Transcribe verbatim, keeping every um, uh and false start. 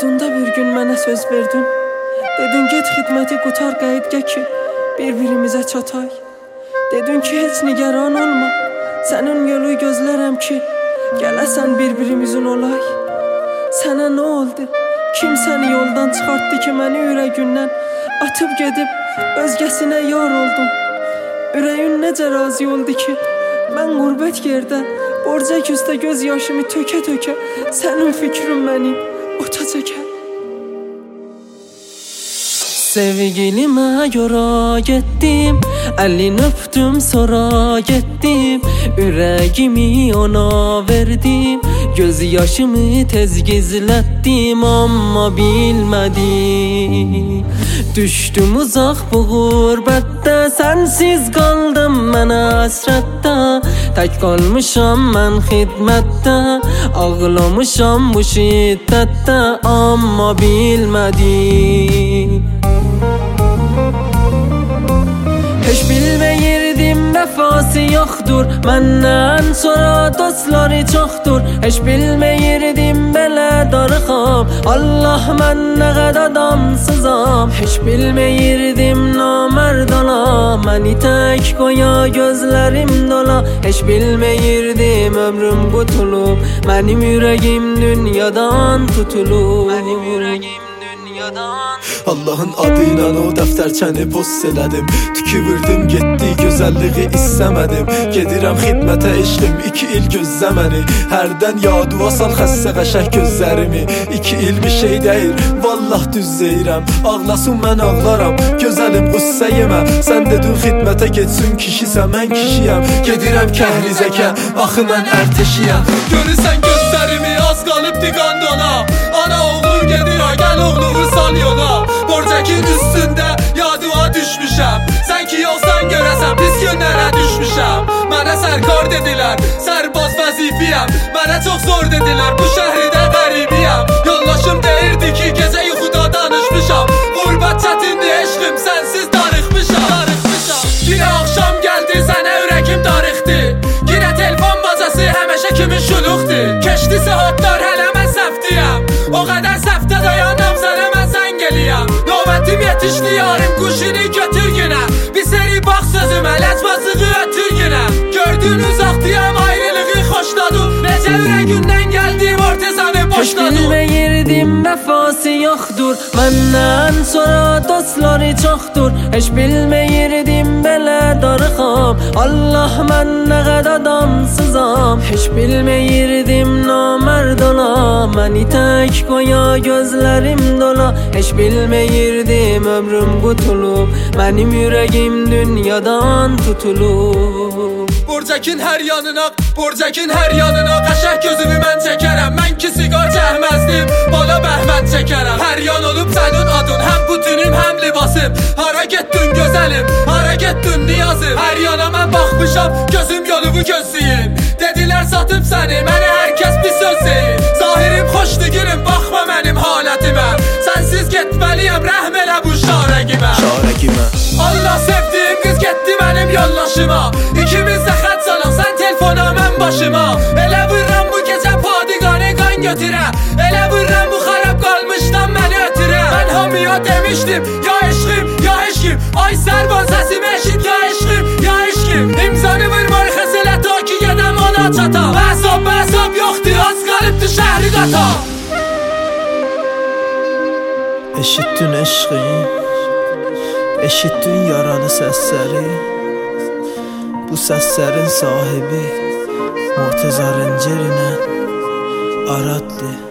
Yadında bir gün mənə söz verdin. Dedin get xidməti qutar qayıtqa ki bir-birimizə çatay. Dedin ki heç nigaran olma, sənin yolu gözlərəm ki gələsən bir-birimizin olay. Sənə nə oldu? Kim səni yoldan çıxartdı ki məni ürəyindən atıb gedib özgəsinə yar oldum? Ürəyin necə razı oldu ki mən qurbət yerdə borca küstə göz yaşımı tökə-tökə sənin fikrin məni ota çəkər. Sevgilime yora getdim, elini öptüm sonra getdim, yüreğimi ona verdim, göz yaşımı tez gizlettim ama bilmedi. Düştüm uzak bu gurbette, sensiz kaldım ben hasrette. Tek kalmışam ben xidmette, ağlamışam bu şiddette ama bilmedi. Heç bilməyirdim vəfası yoxdur, məndən sonra dostları çoxdur. Heç bilməyirdim belə darıxam, Allah mən nə qədər adamsızam. Heç bilməyirdim namərd ola, məni tək qoya gözlərim dola. Heç bilməyirdim ömrüm qutulub, mənim ürəyim dünyadan tutulub. Mənim ürəyim dünyadan Allah'ın adıyla o dəftərçəni post elədim, tüküvürdüm getdi gözəlliği istəmədim. Gedirəm xidmətə eşqim iki il gözlə məni, hərdən yadu asal xəstə qəşək gözlərimi. İki il bir şey deyir, vallah düz deyirəm, ağlasın mən ağlaram, gözəlim qüssə yemə. Sən dedin xidmətə getsin kişisə mən kişiyəm, gedirəm kəhrizəkə, axı mən ərteşiyəm. Görürsən gözlərimi az qalıbdı qandona, ana oğlum gedir gəl oğlumu sal yola. Borcakin üstündə yadıma düşmüşəm, sən ki yoxsan görəsən pis günlərə düşmüşəm. Mənə sərkar dedilər, sərbaz vəzifiyəm, mənə çox zor dedilər, bu şəhridə qəribiyəm. Yoldaşım deyirdi ki gecə yuxuda danışmışam, qurbət çətindir eşqim sənsiz darıxmışam. Yine axşam gəldi sənə ürəkim darıxdı, yine telefon bacası həməşə kimi şuluqdur. Keçdi saatlar hələ mən səhvdiyəm, o qədər səhvdə dayanam sənə mən sən gəliyəm. Növbətim yetişdi yarım quşunu götür günə, bir seri bax sözümə ləcbazığı ötür günə. Gördün uzaqdıyam ayrılığı xoşladım, necə ürəyindən gəldim ortezanı boşladım. Heç bilməyirdim vəfası yoxdur, məndən sonra dostları çoxdur. Heç bilməyirdim belə darıxam, Allah mən nə qədər adamsızam. Heç bilməyirdim namərd ola, məni tək qoya gözlərim dola. Heç bilməyirdim ömrüm qutulub, mənim ürəyim dünyadan tutulub. Borcakin hər yanına, borcakin hər yanına qəşəng gözümü mən çəkərəm. Mən ki siqar çəkməzdim, bala bəhmət çəkərəm. Hər yan olub sənin adın, həm bütünüm həm libasım. Hara getdin gözəlim, hara getdin niyazım. Hər yana mən baxmışam, gözüm yolumu gözləyin. Dedilər satıb səni, mənə hər kəs bir söz deyir. Zahirim xoşdur gülüm, baxma mənim halətimə. Sənsiz getməliyəm, rəhm elə bu şarəqimə. Şarəqimə Allah sevdiyim qız getdi mənim yoldaşıma. İkimiz də xət salaq, sən telefona mən başıma. Elə vurram bu gecə padiqanı qan götürə, elə vurram bu xarab qalmışdan məni ötürə. Mən hamıya demişdim, ya eşqim, ya eşqim, ay sərvan səsimi eşit, ya eşqim, ya eşqim. İmzanı vur marxəs elə ta ki gedəm ona çata. Bəsab, bəsab yoxdur, az qalıbdı şəhri qata. Eşitdin eşqim, eşitdin yaralı səsləri, bu səslərin sahibi Murteza Rencerine Aradlı.